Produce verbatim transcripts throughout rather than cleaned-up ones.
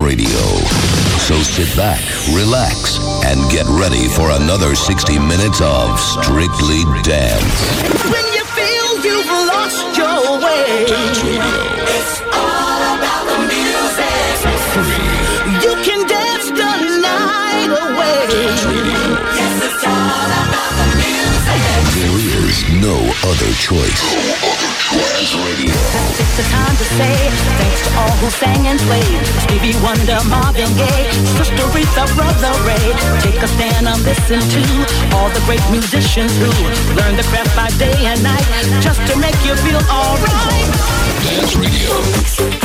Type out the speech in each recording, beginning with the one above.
Radio. So sit back, relax, and get ready for another sixty minutes of Strictly Dance. When you feel you've lost your way, Dance Radio. It's all about the music. For free. You can dance the night away. Dance Radio. Yes, it's all about the music. There is no other choice. Dance Radio. Take the time to say thanks to all who sang and played. Stevie Wonder, Marvin Gaye, Sister Aretha, Brother Ray. Take a stand and listen to all the great musicians who learn the craft by day and night just to make you feel alright. Dance Radio.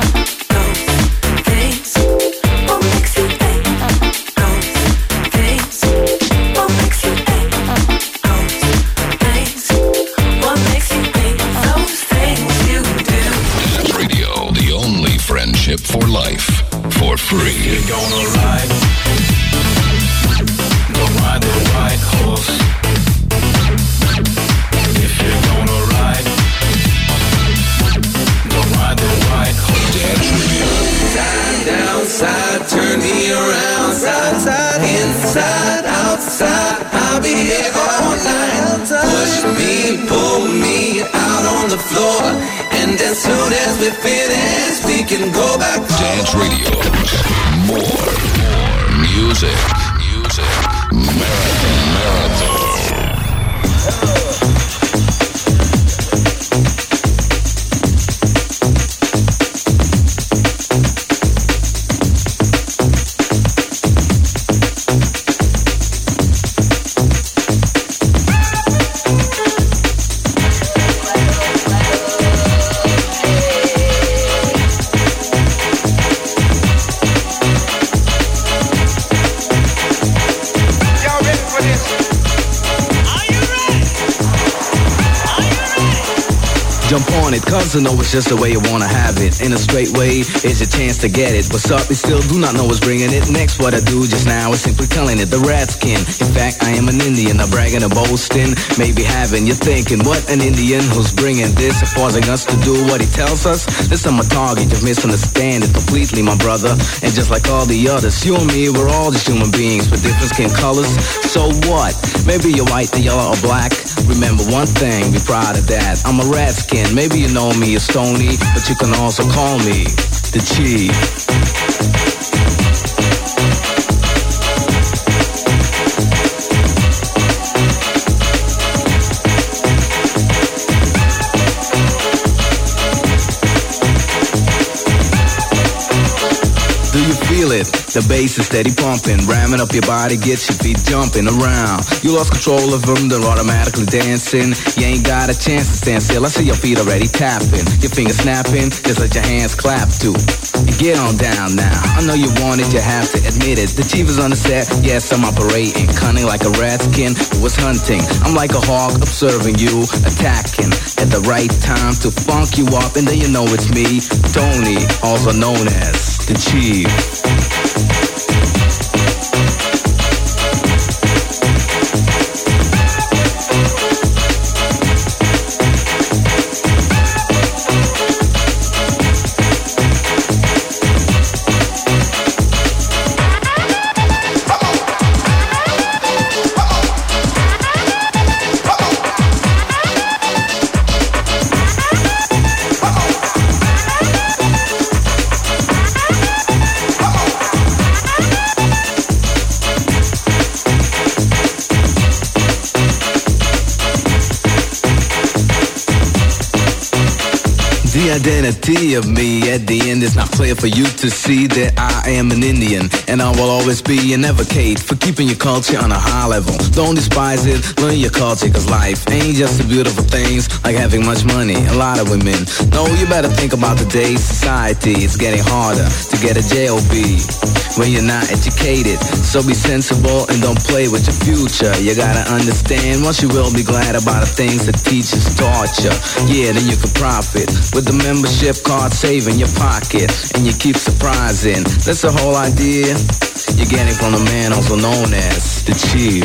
For life, for free. If you're gonna ride, go ride the white horse. If you're gonna ride, go ride the white horse. Dance Radio. Side down, side, turn me around, side, side, inside, outside. I'll be here all night. Push me, pull me out on the floor, and as soon as we finish, we can go back home. Dance Radio. More, more music, music, marathon, marathon. Jump on it, cause I know it's just the way you wanna have it. In a straight way, it's your chance to get it. What's up, you still do not know what's bringing it. Next, what I do just now is simply telling it, the Radskin. In fact, I am an Indian, not bragging or boasting. Maybe having you thinking, what an Indian who's bringing this, forcing us to do what he tells us. This I'm a target, you've misunderstand it completely, my brother. And just like all the others, you and me, we're all just human beings with different skin colors. So what? Maybe you're white, the yellow, or black. Remember one thing, be proud of that. I'm a Radskin. Maybe you know me as Stony, but you can also call me the Chief. Do you feel it? The bass is steady pumping, ramming up your body, gets your feet jumping around. You lost control of them, they're automatically dancing. You ain't got a chance to stand still, I see your feet already tapping. Your fingers snapping, just let your hands clap too. You get on down now, I know you want it, you have to admit it. The Chief is on the set, yes I'm operating. Cunning like a Radskin who was hunting. I'm like a hawk observing you, attacking at the right time to funk you up. And then you know it's me, Tony, also known as the Chief. The identity of me at the end is not clear for you to see that I am an Indian, and I will always be an advocate for keeping your culture on a high level. Don't despise it, learn your culture, cause life ain't just the beautiful things like having much money, a lot of women. No, you better think about today's society. It's getting harder to get a J O B when you're not educated. So be sensible and don't play with your future. You gotta understand, once you will be glad about the things that teachers taught you. Yeah, then you can profit with the membership card save in your pocket, and you keep surprising. That's the whole idea you're getting from the man also known as the Chief.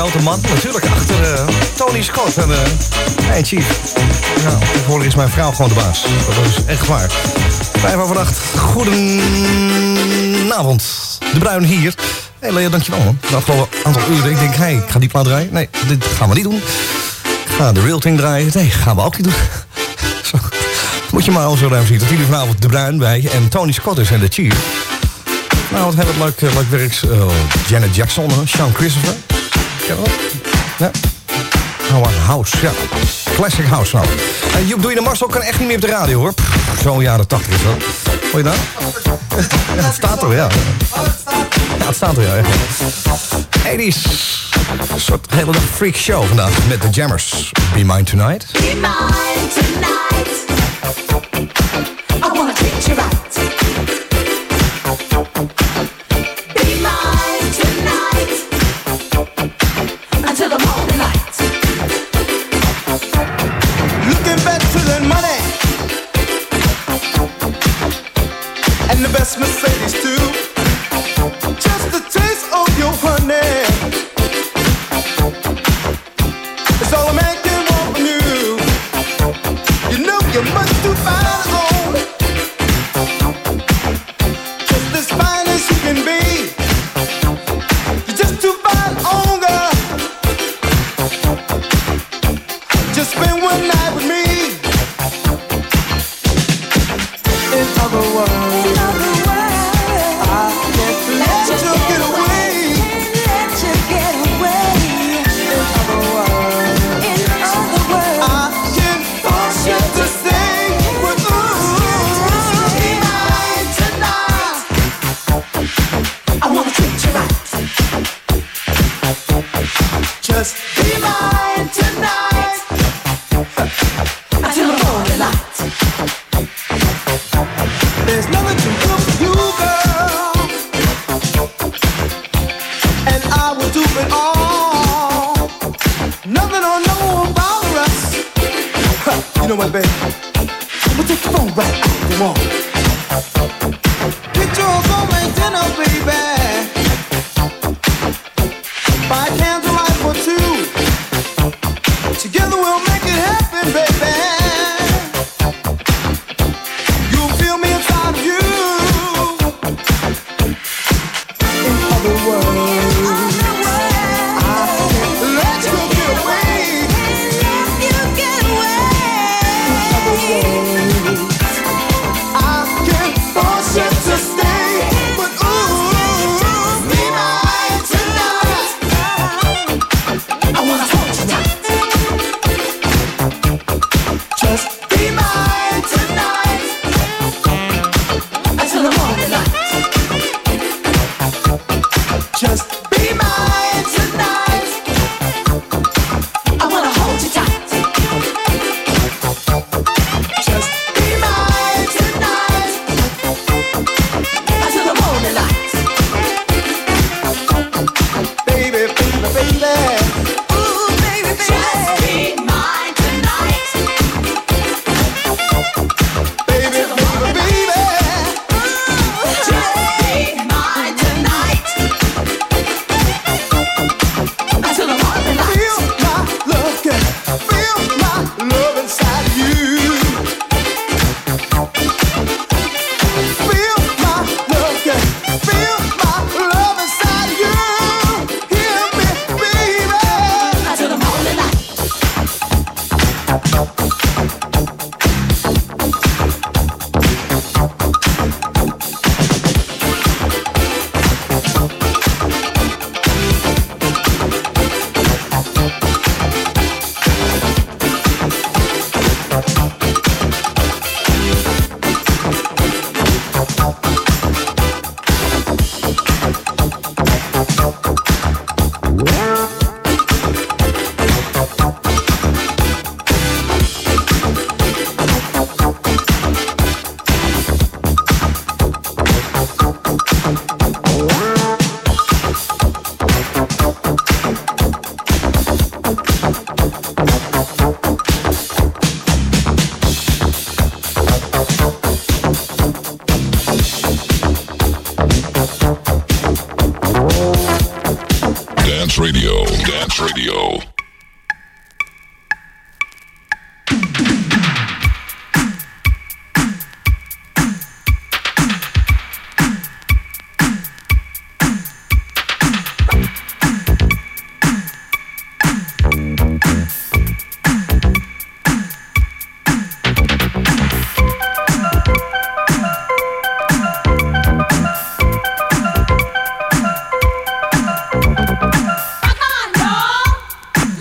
grote man. Natuurlijk achter uh, Tony Scott en uh, hey Chief. Nou, tegenwoordig is mijn vrouw gewoon de baas. Dat is echt waar. Vijf over acht. Goedenavond. De Bruin hier. Hé hey Lea, dankjewel man. De afgelopen aantal uren. Ik denk, hé, hey, ik ga die plaat draaien. Nee, dit gaan we niet doen. Ik ga de Real Thing draaien. Nee, gaan we ook niet doen. Zo. Moet je maar al zo ruim zien. Dat jullie vanavond De Bruin bij en Tony Scott is en de Chief. Nou, wat hebben we leuk, leuk werk. Uh, Janet Jackson, uh, Sean Christopher. Ken je dat? Ja. Nou, House, ja. Classic House, nou. Uh, Joep, doe je de Marcel kan echt niet meer op de radio, hoor. Zo'n jaren tachtig is dat. Hoor je dat? Ja, het staat er, ja. Ja, het staat er, ja. eighties. Een soort hele dag freak show vandaag met de Jammers. Be Mine Tonight. Be mine tonight. I wanna treat you right. Be mine tonight. Until the morning light. Looking back to the money and the best Mercedes too. Just a taste of your honey. It's all a man can want from you. You know you're much too fine on. Just as fine as you can be. You're just too fine on, girl. Just spend one night with me. In other words, In other words, I can't let you get away. let you get away. In other words, In other words, I can't force you to stay with be me. mine tonight. I wanna treat you right. Just Be mine tonight. Until the morning light. there's nothing to do for you, girl, and I will do it all. Nothing or no one bother us. Huh, you know what, baby? We'll take the phone right off the wall. Get your gourmet dinner, baby. By candlelight for two. Together we'll make it happen, baby. You'll feel me inside of you. In other words, I can't let you get away. Let you get away. In other words, I can't force you to stay. But ooh, Be mine tonight. I wanna hold you tight. Trance Radio. Rock on, y'all!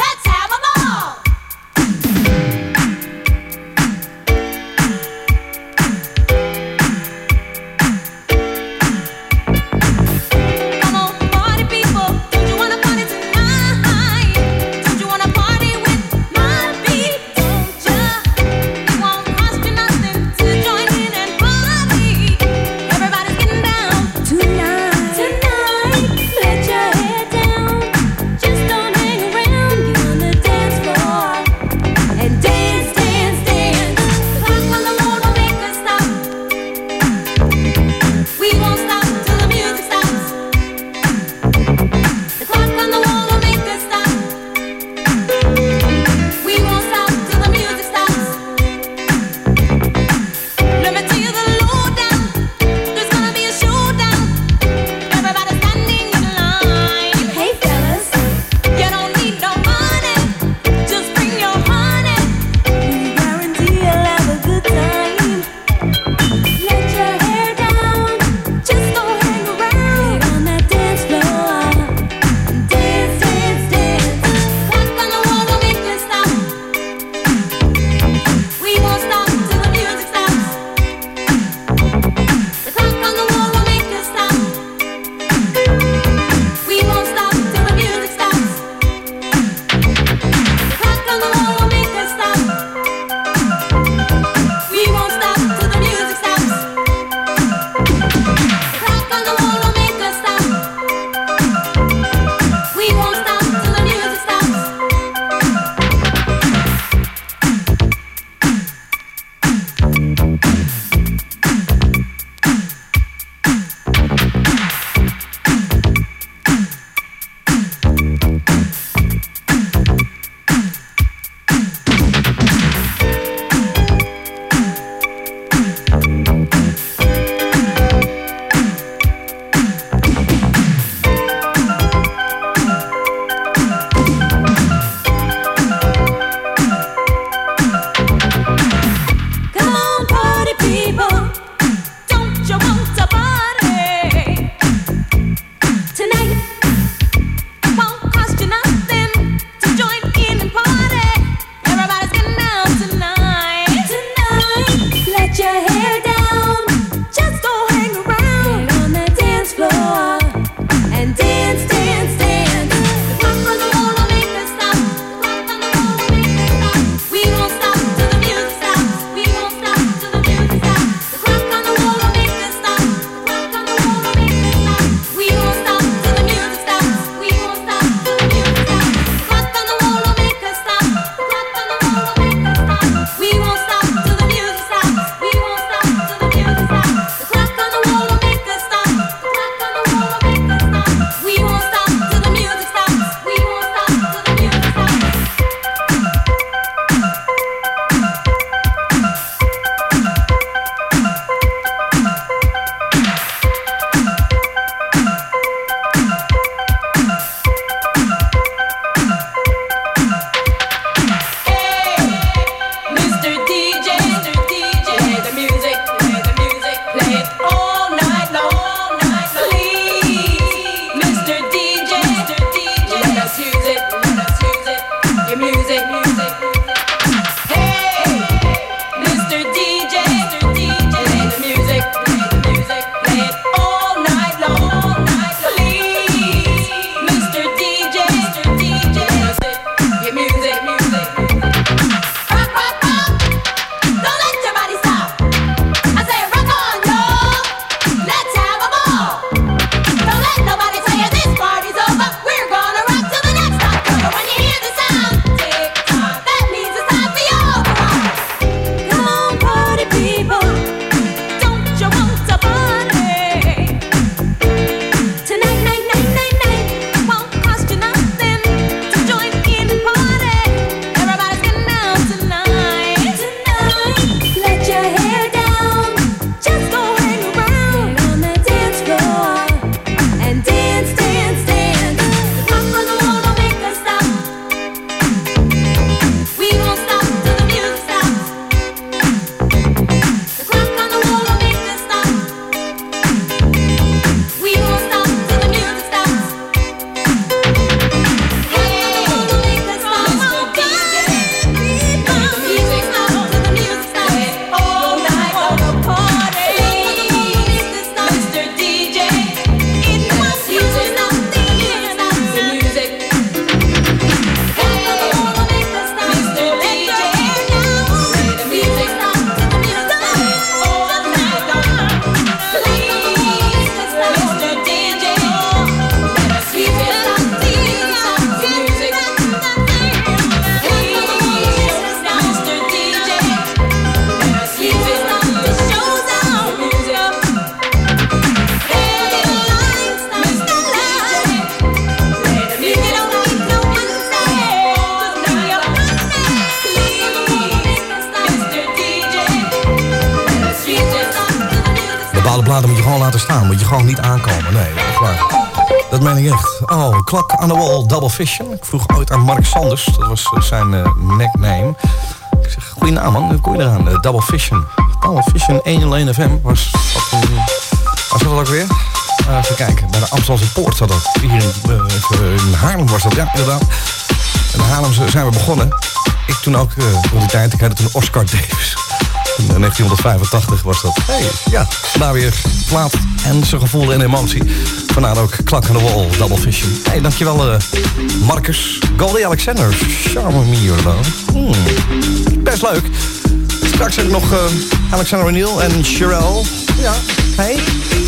Oh, de bladen moet je gewoon laten staan. Moet je gewoon niet aankomen. Nee, dat is waar. Dat meen ik echt. Oh, Clock on the Wall, Double Vision. Ik vroeg ooit aan Mark Sanders. Dat was uh, zijn uh, nickname. Ik zeg, goeie naam man. Hoe kom je eraan? Uh, Double Vision. Double Vision honderdéén F M. Was dat, uh, was dat ook weer? Uh, even kijken. Bij de Amsterdamse Poort zat dat. Hier in, uh, in Haarlem was dat. Ja, inderdaad. In Haarlem zijn we begonnen. Ik toen ook, uh, rond die tijd. Ik had toen Oscar Davis. In negentienhonderdvijfentachtig was dat. Hey, ja, vandaar weer plaat en zijn gevoel en emotie. Vandaar ook Clock on the Wall, Double Vision. Hey, dankjewel uh, Marcus. Goldie Alexander, Charme Me hmm. Best leuk. Straks heb ik nog uh, Alexander O'Neill en Sherelle. Ja, hey.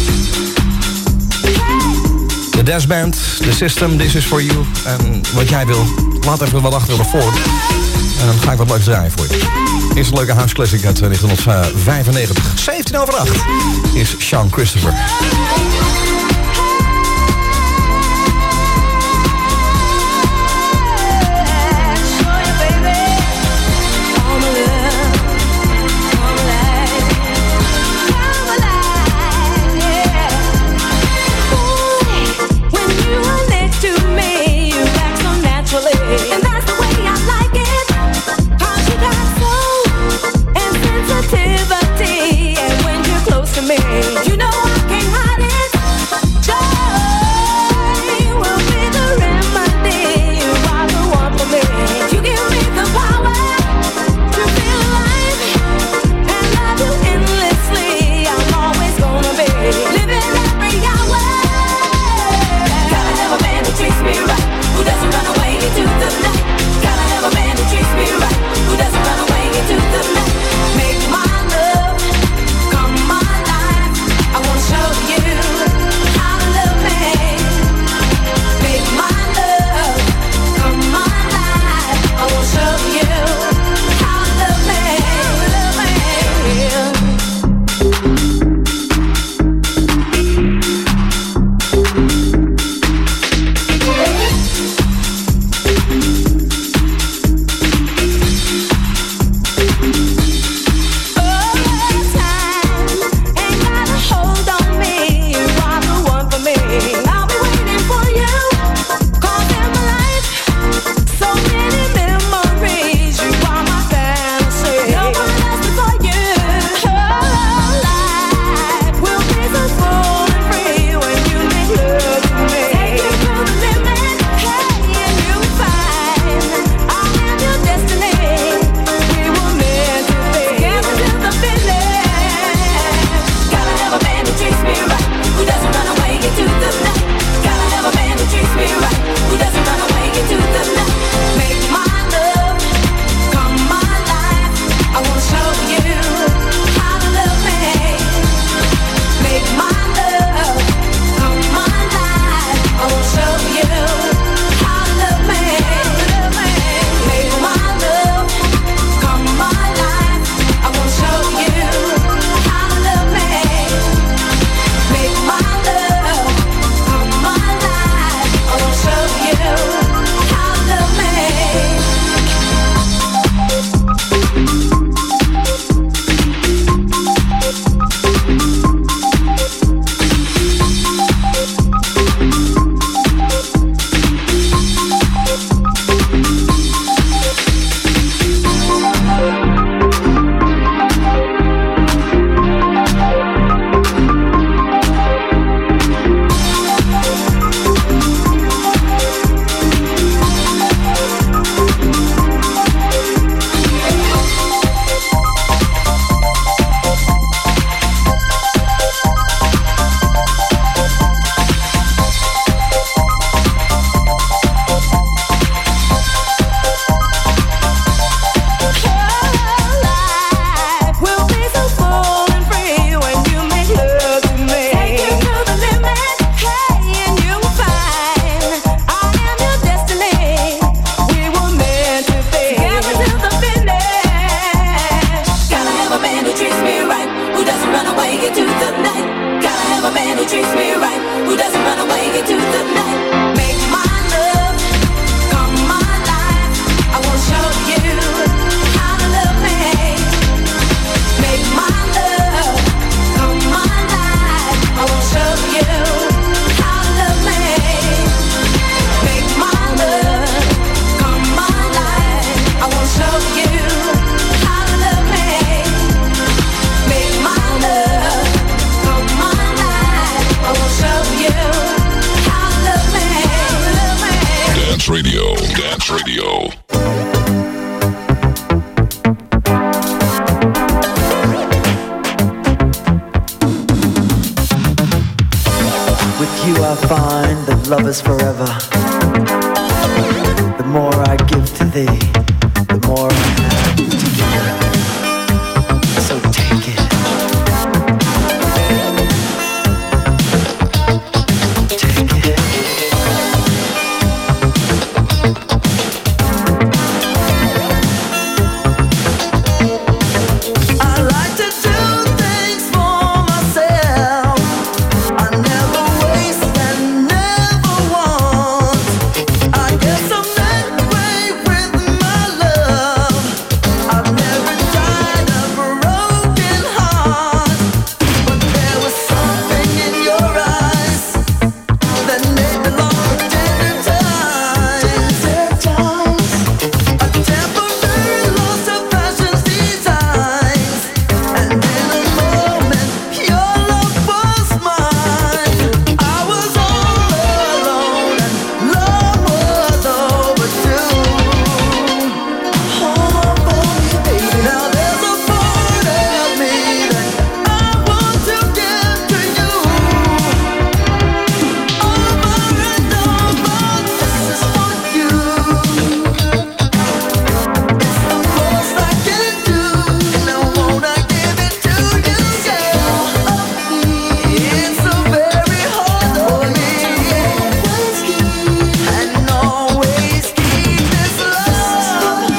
De Dash Band, The System, This Is For You. En wat jij wil, laat even wat achter ervoor. En dan ga ik wat leuks draaien voor je. Eerst een leuke house classic uit negentienhonderdvijfennegentig. zeventien over acht is Sean Christopher. You know I can't hide it. love is forever. The more I give to thee, the more I have to give. So take it. Take it. I like to do things for myself. I never waste and never want. I guess I'm that way with my love. I've never died a broken heart, but there was something in your eyes that made me long for tender times. A temporary loss of fashion's designs, and in a moment your love was mine. I was all alone and love was overdue. Oh boy, baby, now there's a part of me that I want to give to you. Over and over, this is for you. It's the most I can do, and I wanna give it to you, girl. It's so very hard for me, and always keep this love.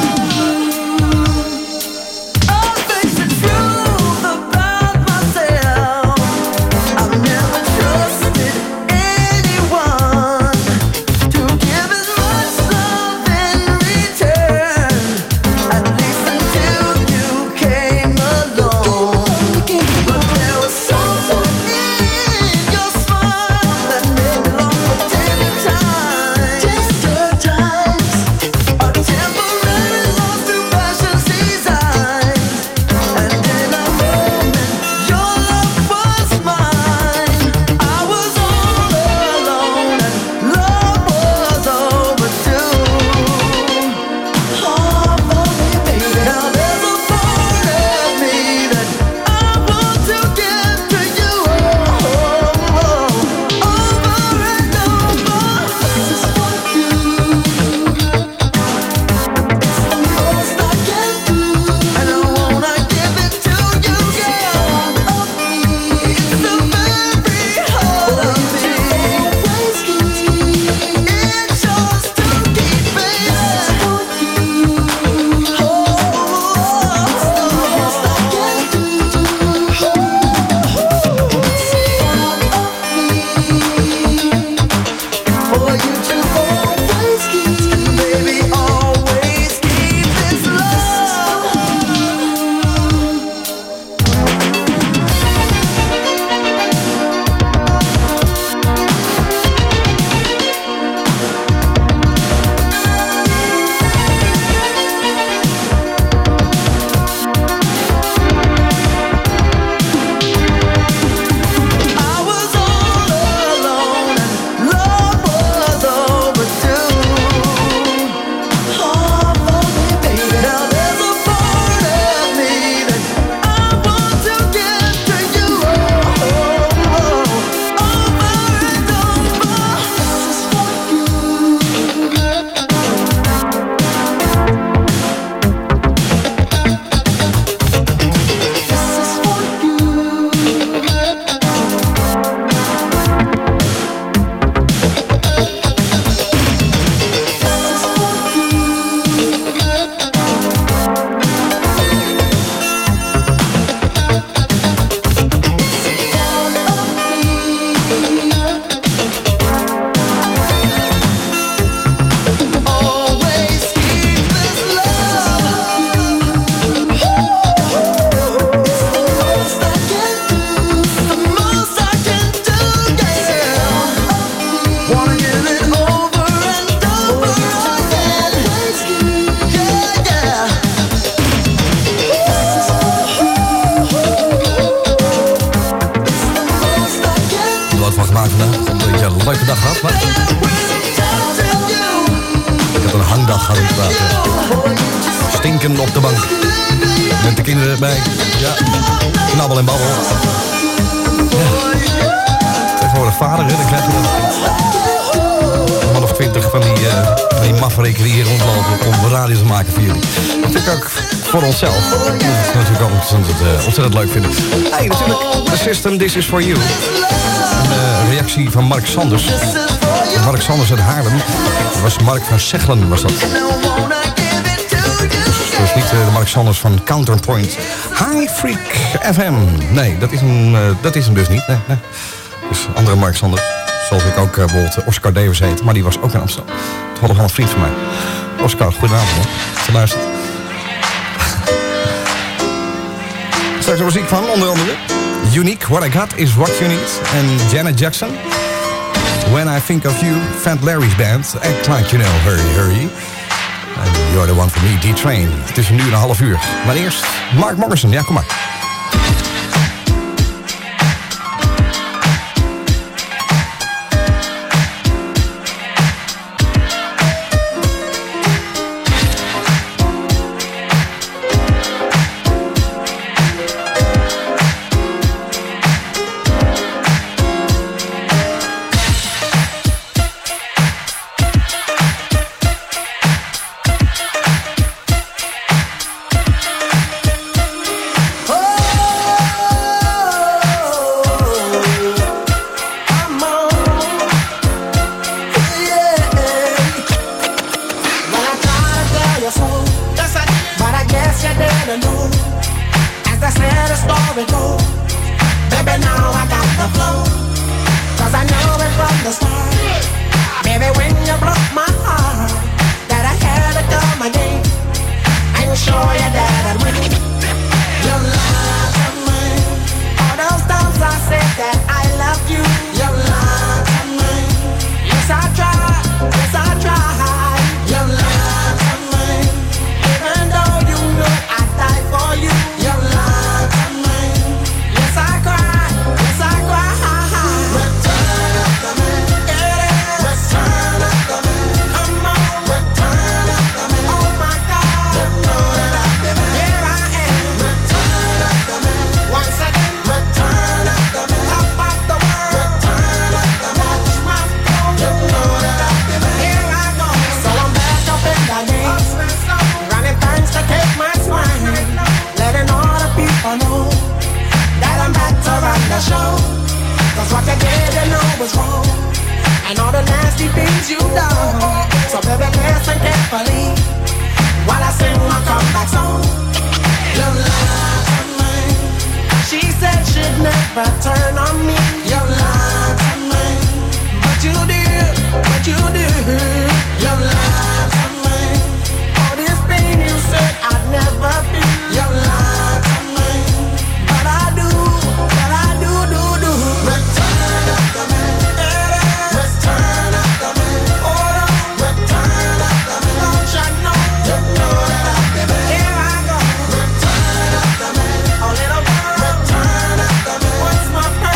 I'll face the truth about myself. I've never trusted anyone to give as much love in return, at least until you came along. But there was something in your smile that made me long for tender times. Tender times. A temporary loss to fashion's designs, and in a moment your love was mine. I was all alone and love was overdue. Oh boy, baby, now there's a part of me that I want to give to you. Oh, over and over, this is for you. It's the most I can do, and I wanna give it to you, girl. It's the very heart of me. It's yours to keep, baby. Oh, it's the most I can do. For you to always keep, and baby, always keep this love. I was all alone and love was overdue. Oh boy, baby, now there's a part of me that I want to give to you. Oh, over and over, this is for you. This is for you. Always keep this love. It's the most I can do, the most I can do, girl. Wanna give it over and over again. Yeah, yeah. This is for you. It's the most I can do. Wat van gemaakt vandaag. Een beetje een leuke dag gehad, maar ik heb een hangdag gehad inderdaad. Stinken op de bank. Met de kinderen erbij. Ja, knabbel en babbel. Ja. Tegenwoordig vader, hè, dan krijg je dat. twintig van die, uh, van die mafferiken die hier rondlopen om radio te maken voor jullie. Natuurlijk ook voor onszelf. Dat is natuurlijk ook ontzettend, uh, ontzettend leuk vinden. Hey, natuurlijk, The System, This Is For You. Een uh, reactie van Mark Sanders. Mark Sanders uit Haarlem. Dat was Mark van Zeglen, was dat. Dus niet uh, de Mark Sanders van Counterpoint. High Freak F M. Nee, dat is hem, uh, dat is hem dus niet. Nee, nee. Dus andere Mark Sanders. Zoals ik ook uh, bijvoorbeeld Oscar Davis heet. Maar die was ook in Amsterdam. Toevallig wel een vriend van mij. Oscar, goedenavond hoor. Ze luistert. Straks de muziek van onder andere Unique, What I Got Is What You Need. En Janet Jackson. When I Think of You, Fat Larry's Band. Act Like You Know, Hurry Hurry. And You're the One For Me, D-Train. Tussen nu en een half uur. Maar eerst Mark Morrison. Ja, kom maar. My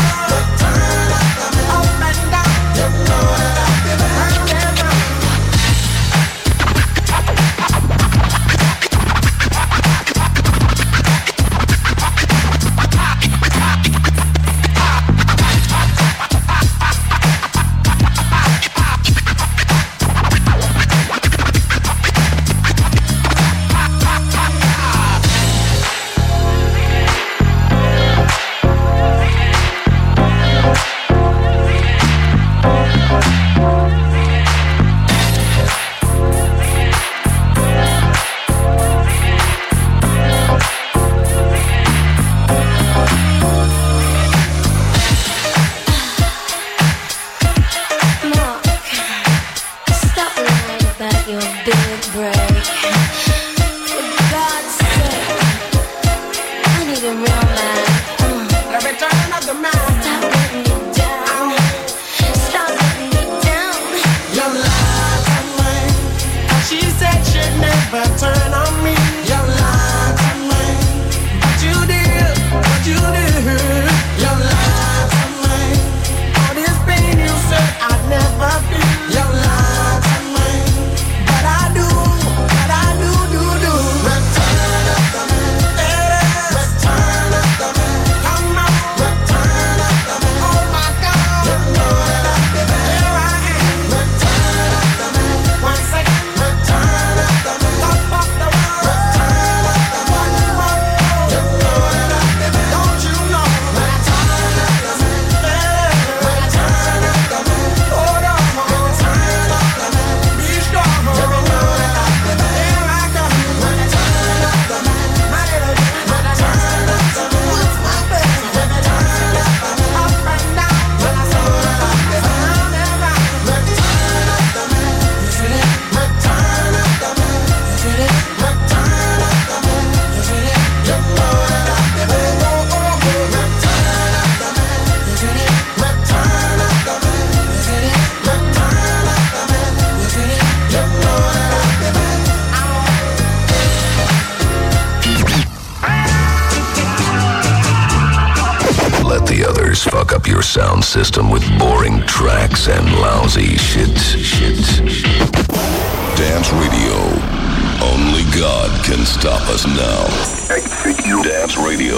others fuck up your sound system with boring tracks and lousy shit. Shit. Dance Radio. Only God can stop us now. Dance Radio.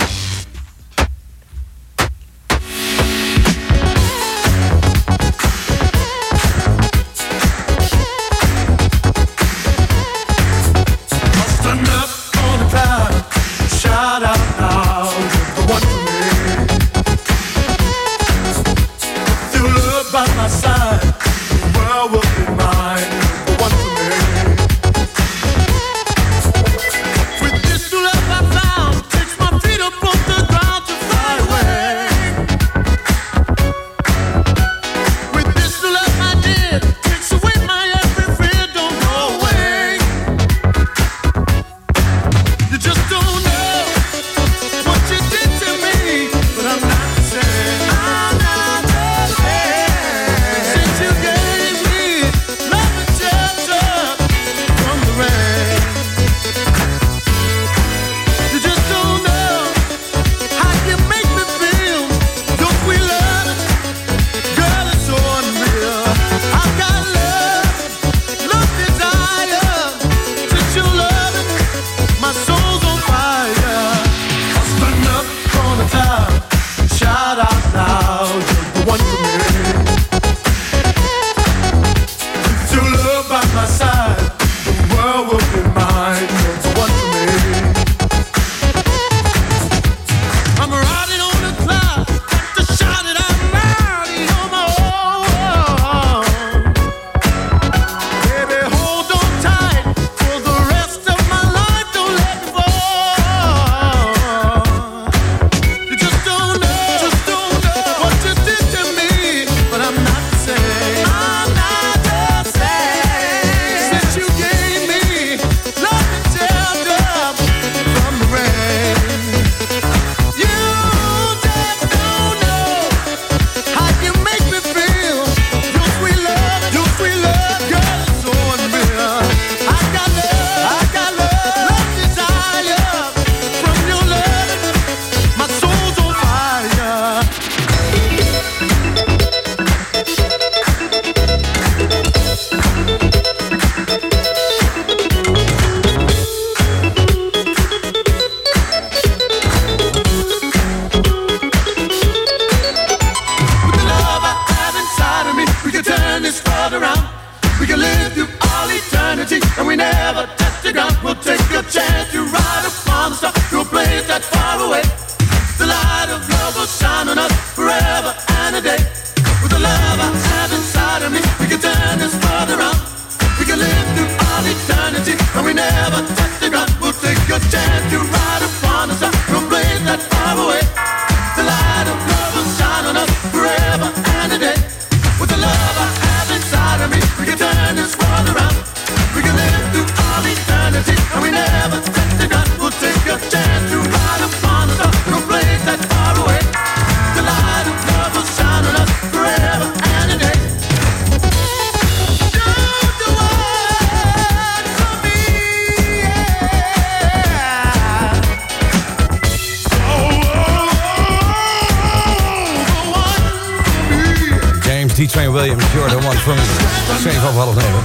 Train Williams, You're the One for Me. zeven over half negen.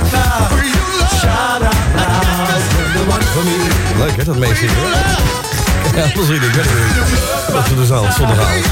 Leuk hè, dat meezingen. Ja, dat is ik weet het niet. Dat is de zaal, zondagavond.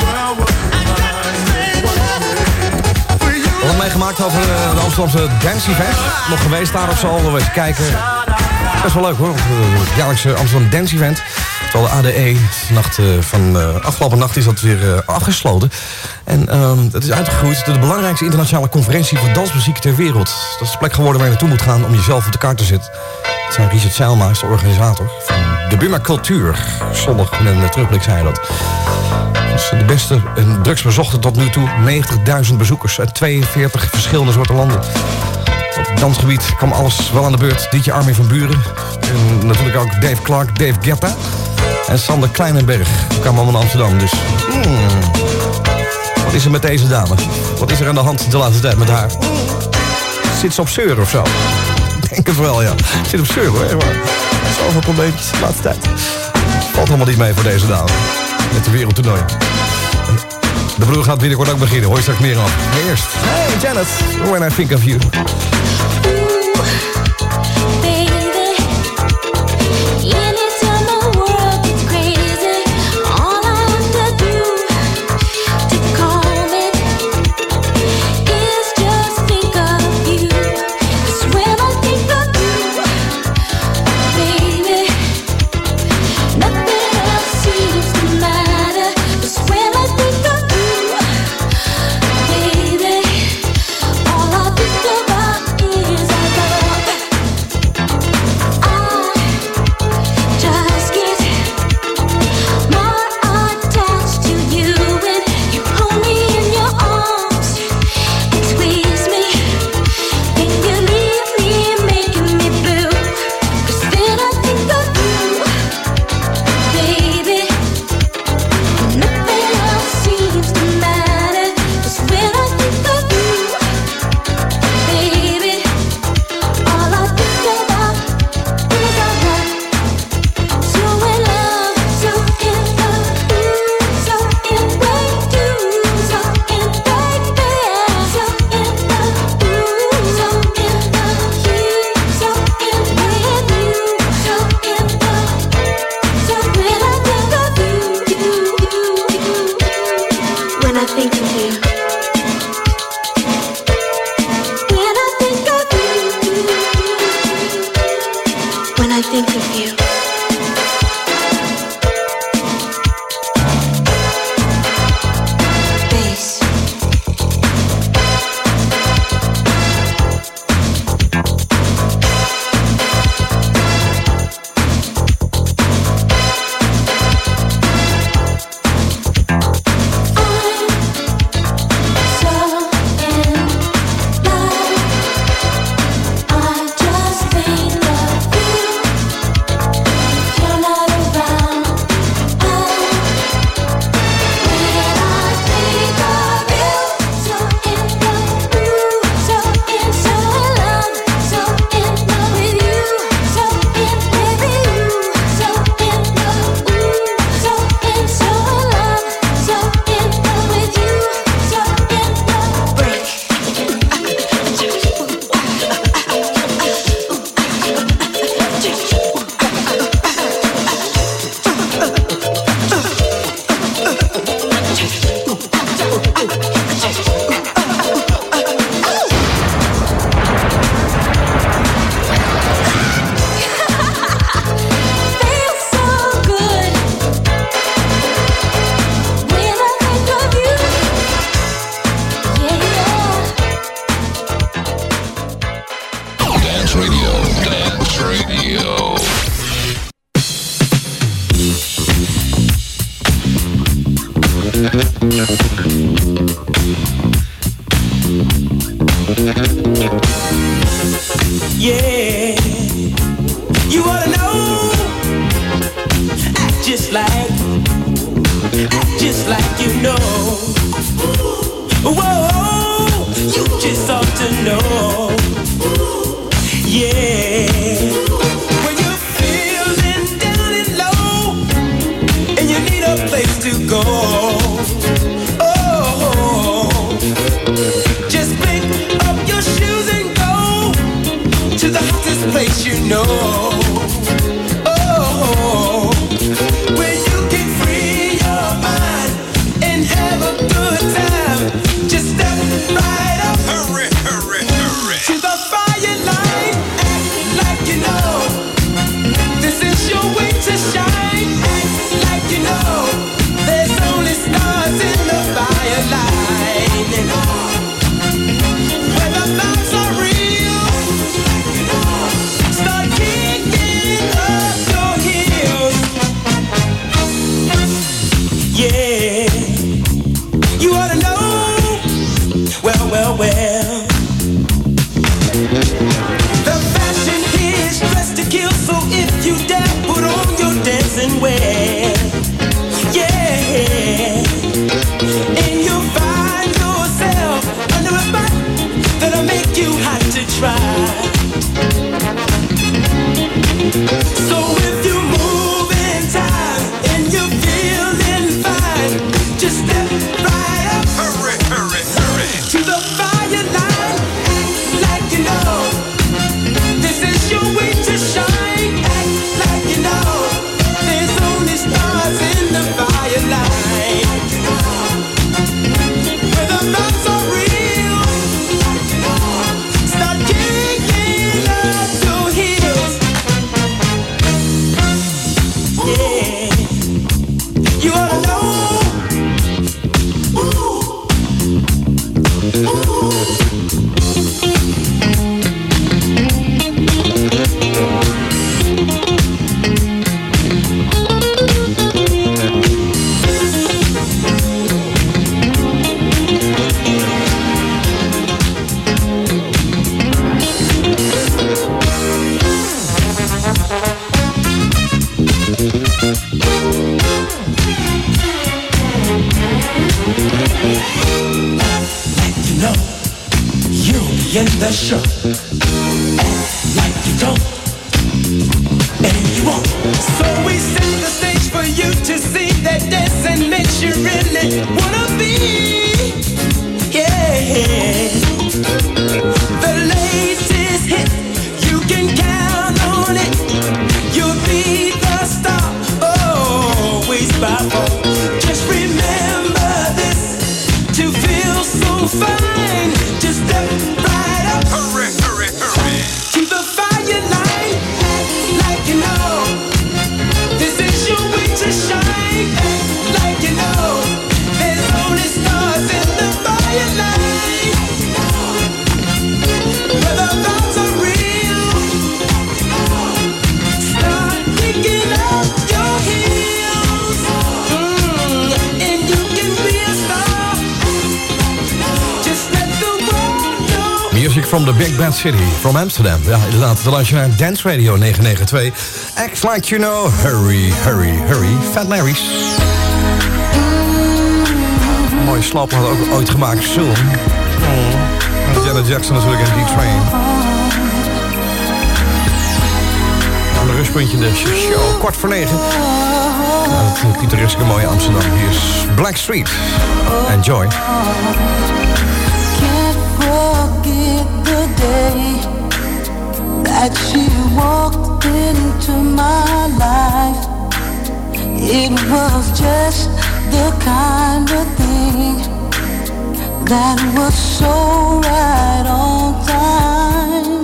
We hebben meegemaakt over de Amsterdamse Dance Event. Nog geweest daar of zo, we eens kijken. Best wel leuk hoor, het jaarlijkse Amsterdam Dance Event. Terwijl de A D E, de nacht, uh, van uh, afgelopen nacht is dat weer uh, afgesloten. En uh, het is uitgegroeid tot de belangrijkste internationale conferentie voor dansmuziek ter wereld. Dat is de plek geworden waar je naartoe moet gaan om jezelf op de kaart te zetten. Het zijn Richard Zijlma, is de organisator van de Buma Cultuur. Zondag in een terugblik zei hij dat. Dat is de beste en drukst bezochte tot nu toe. negentigduizend bezoekers uit tweeënveertig verschillende soorten landen. Op het dansgebied kwam alles wel aan de beurt. Dietje Armin van Buren. En natuurlijk ook Dave Clark, Dave Guetta. En Sander Kleinenberg kwam allemaal naar Amsterdam. Dus hmm, wat is er met deze dame? Wat is er aan de hand de laatste tijd met haar? Zit ze op zeur of zo? Ik denk het wel, ja. Zit op zeur hoor. Zoveel probleempjes de laatste tijd. Valt allemaal niet mee voor deze dame. Met de wereldtoernooi. En De broer gaat binnenkort ook beginnen, hoor je straks meer af. Maar eerst, hey Janet, When I Think of You. Yeah, you wanna know? Act just like, act just like you know. Whoa, you just ought to know. Yeah, when you're feeling down and low, and you need a place to go. Oh, yeah. You ought to know. Ooh. Ooh. In the show, act like you don't, and you won't. So we set the stage for you to see that dancing makes you really wanna be. Yeah, the latest hit, you can count on it. You'll be the star, always by phone. Just remember this, to feel so fine, just step right up. Hurry, hurry, hurry. To the fire line, act like you know. This is your way to shine, act like you know. There's only stars in the fire line. Whether thoughts are real, start picking up your heels, mm, and you can be a star. Just let the world know. Music from the Big Bad City, from Amsterdam. Ja, inderdaad, de luister naar Dance Radio negen negen twee. Act like you know, hurry, hurry, hurry. Fat Larry's. Mooie slap had ook ooit gemaakt, Soon. Oh. Janet Jackson natuurlijk in D-Train. Aan de rustpuntje in de show, kwart voor negen. Ja, dat pittoreske mooie Amsterdam. Hier is Blackstreet. Enjoy. Forget the day that she walked into my life. It was just the kind of thing that was so right on time.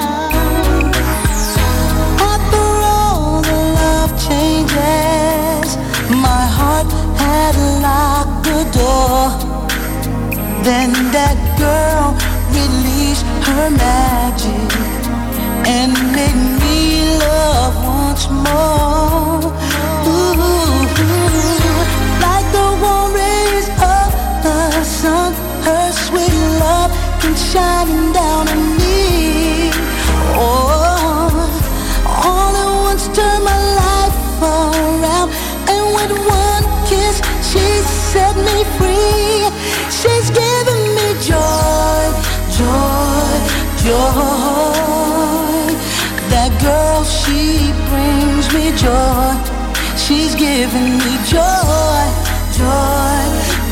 After all the love changes, my heart had locked the door. Then that girl released her magic and made me love once more. Ooh, like the warm rays of the sun, her sweet love can shine down on me. Oh, all at once turned my life around, and with one kiss she set me free. She's giving me joy, joy, joy. That girl, she brings me joy. She's giving me joy, joy,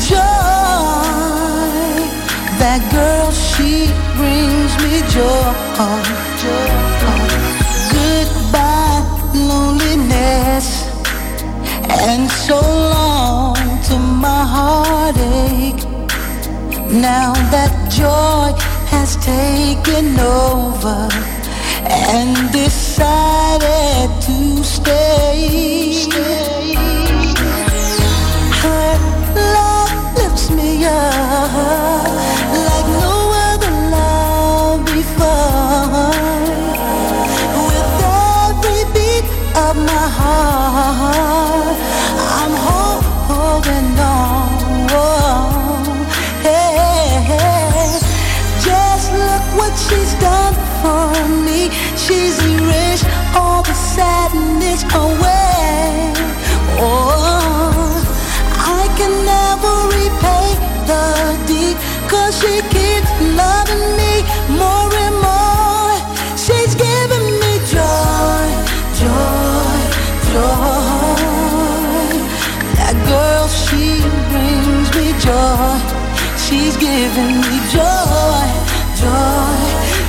joy. That girl, she brings me joy, joy. Goodbye, loneliness, and so long to my heartache. Now that joy has taken over and decided to stay. Her love lifts me up like no other love before. With every beat of my heart, I'm holding on. What she's done for me, she's erased all the sadness away. Oh, I can never repay the deed, 'cause she keeps loving me more and more. She's giving me joy, joy, joy. That girl, she brings me joy. She's giving me joy, joy,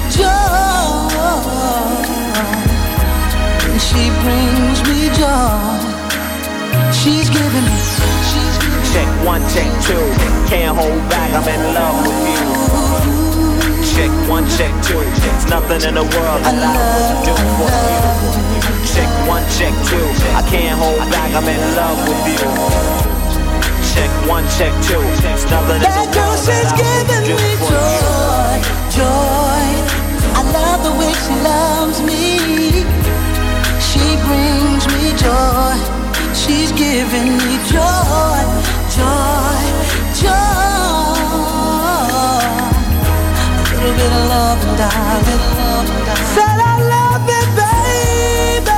joy. And she brings me joy. She's giving me, she's giving me. Check one, check two. Can't hold back, I'm in love with you. Check one, check two. There's nothing in the world that I would do for you. Check one, check two. I can't hold back, I'm in love with you. Check one, check two. It's nothing in the That girl, world she's that I giving wouldn't do me for joy, you. joy. I love the way she loves me. She brings me joy. She's giving me joy, joy, joy. A little bit of love and darling. Said I love it, baby.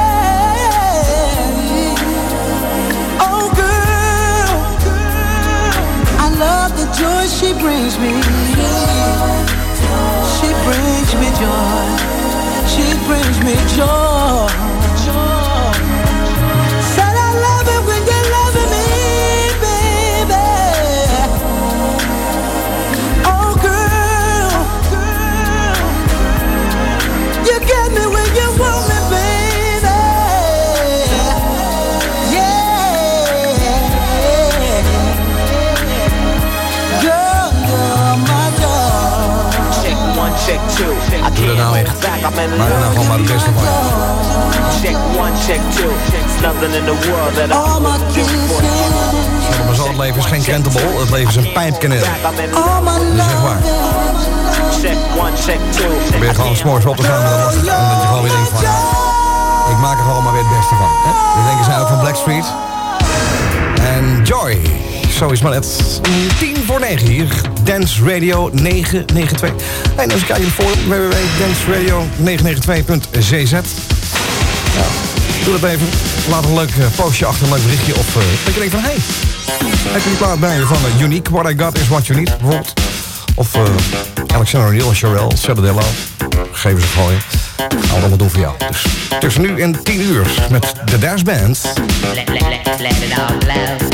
Oh, girl, I love the joy she brings me. She brings me joy. She brings me joy. Said I love it when you're loving me, baby. Oh, girl, you get me when you want me, baby. Yeah, girl, you're my joy. Check one, check two. I Doe dat can't nou hold echt. back, I'm in Maak er nou love. gewoon maar het beste van. Check one, check two. It's nothing in the world that I All my wouldn't do kisses, for you. Maar zo, het leven is geen krentenbol, het leven is een pijpkaneel. I'm in all love. my Dat is echt waar. love. Check one, check two. Probeer je gewoon s'morgens op te gaan met een lach. En dat je gewoon weer denkt van, ja, ik maak er gewoon maar weer het beste van. Hè? Dat denken zij ook van Blackstreet. En Joy. Zo is maar net tien voor negen hier. Dance Radio negen negen twee. En als ik kijk in het forum, w w w punt dance radio negen negen twee punt c z. Ja, doe dat even. Laat een leuk uh, postje achter, een leuk berichtje. Of uh, dat je denkt van, hé, hey, heb je die plaat bij je van uh, Unique, What I Got Is What You Need, bijvoorbeeld. Of uh, Alexander O'Neill, Sherelle, Celadillo. Geven ze gooien. Gaan we allemaal doen voor jou. Dus tussen nu en tien uur met de Dance Band. Let, let, let, let it all blow.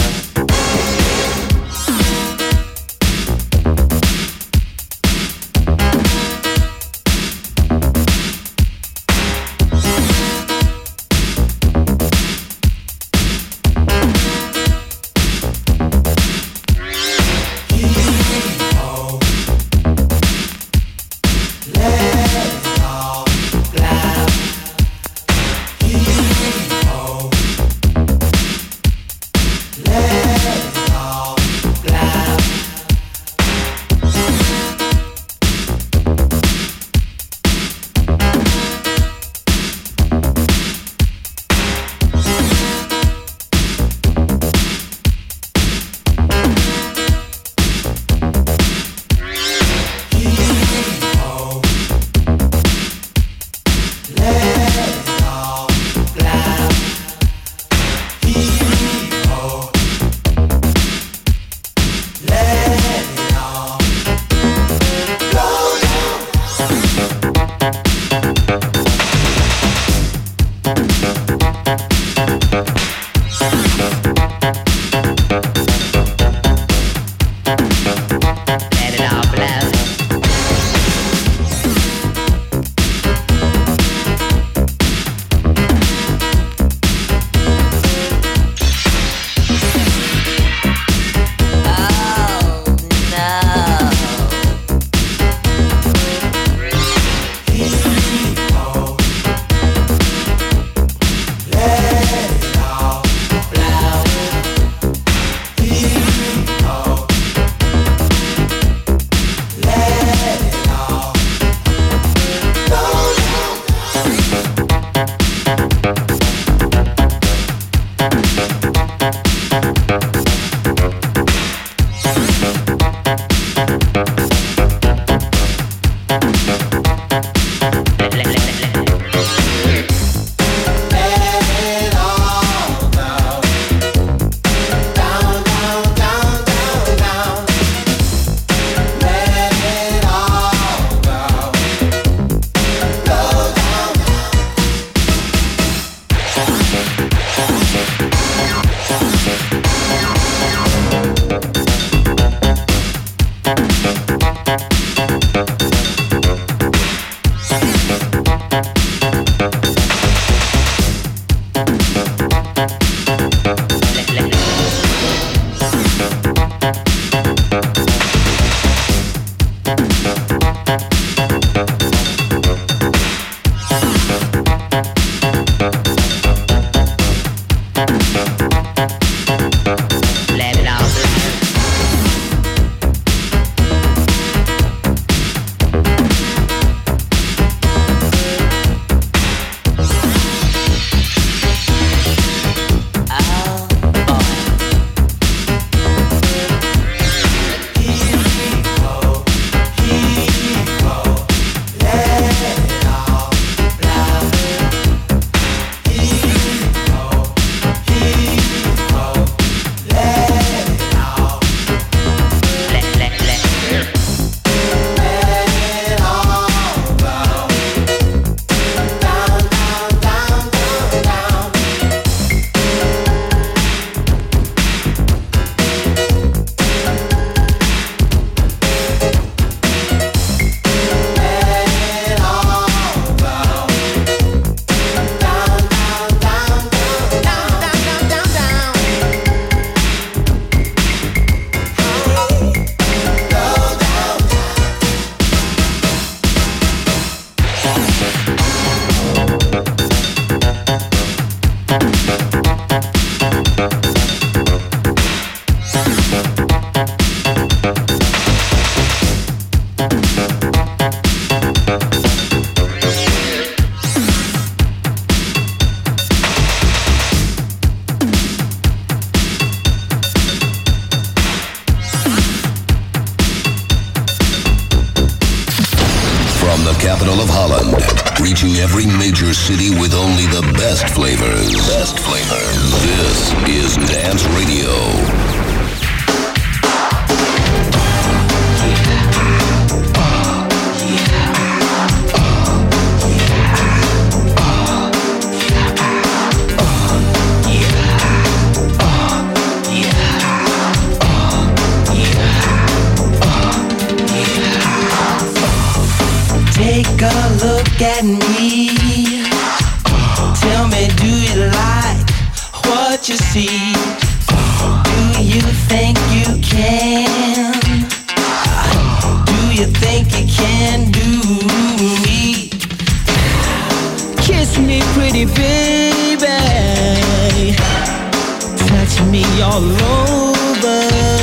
Let it all blow. Capital of Holland, reaching every major city with only the best flavors. Best flavors. This is Dance Radio. Take a look at me. Tell me, do you like what you see? Do you think you can? Do you think you can do me? Kiss me, pretty baby. Touch me all over.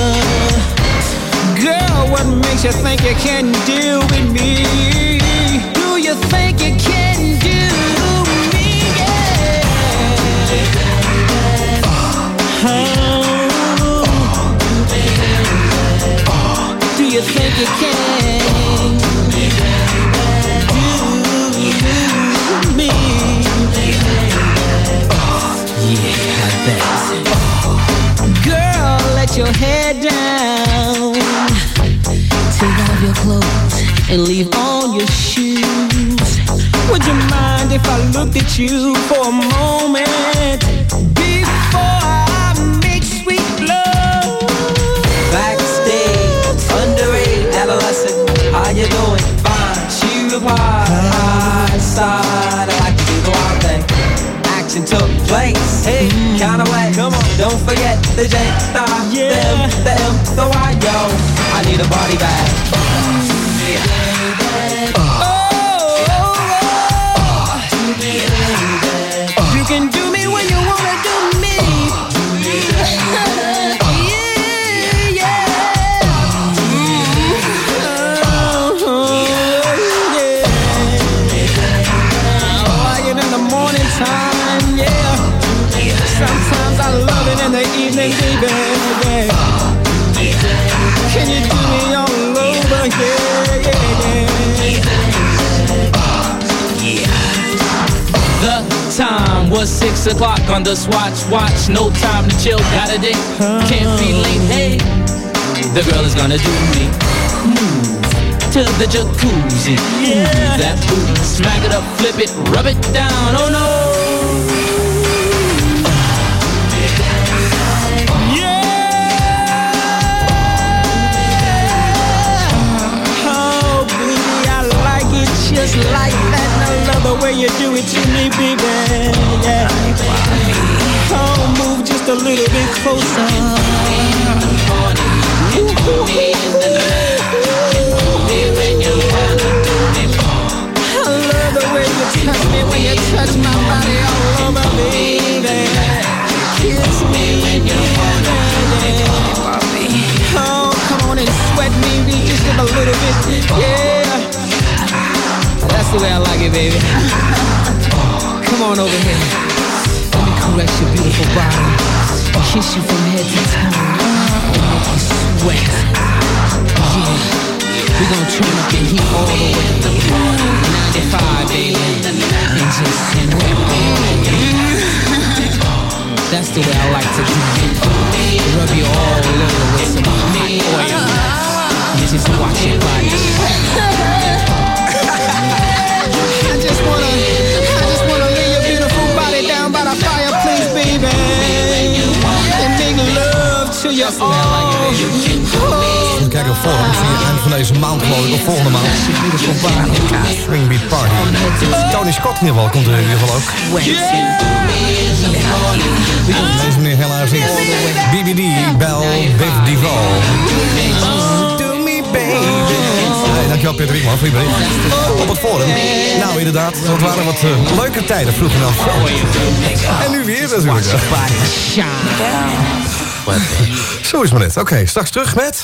Girl, what makes you think you can deal with me? Do you think you can do me? Yeah. Oh. Do you think you can do me? Yeah, I bet. Girl, let your head down. Take off your clothes and leave on your shoes. Would you mind if I looked at you for a moment before I make sweet love? Backstage, underage adolescent, how you doing? Fine, she replied. I sighed, I like to do the wild thing. Action took place, hey, mm. Kinda way. Come on, don't forget the J, the, yeah. the M, the M, the Y, yo. I need a body bag. Oh, oh, oh. You can do me when you wanna do me. Yeah, yeah. Oh, yeah. I like it in the morning time, yeah. Sometimes I love it in the evening, baby. Yeah. Can you do me all over? Yeah, yeah, yeah. The time was six o'clock on the swatch watch. No time to chill, got a date. Can't be late, hey. The girl is gonna do me. Move to the jacuzzi. Yeah. Move that booty, smack it up, flip it, rub it down. Oh no. Just like that, and I love the way you do it to me, baby. Yeah. Oh, move just a little bit closer. I love the way you touch me when you touch my body all over, baby. Yeah, that's the way I like it, baby. Come on over here. Let me caress your beautiful body, kiss you from head to toe, and make you sweat. Yeah, we're gonna turn up the heat all the way. ninety-five, baby, and just sweat, baby. That's the way I like to do it. Rub you all over with some hot oil. And just watch your body. I just wanna, I just wanna lay your beautiful body down by the fireplace, baby. And make love to you all. Even kijken of volgende, via eind van deze maand geloof ik, of volgende maand. Swing Beat Party. Tony Scott in ieder geval komt er in ieder geval ook. Deze meneer helaas niet. B B D, Bell, Biff Duval. Do me baby. Hey, dankjewel Peter Riekman voor je bericht. Op het forum. Nou inderdaad, dat waren wat uh, leuke tijden vroeger dan. En nu weer natuurlijk. Zo is maar net. Oké, okay, straks terug met...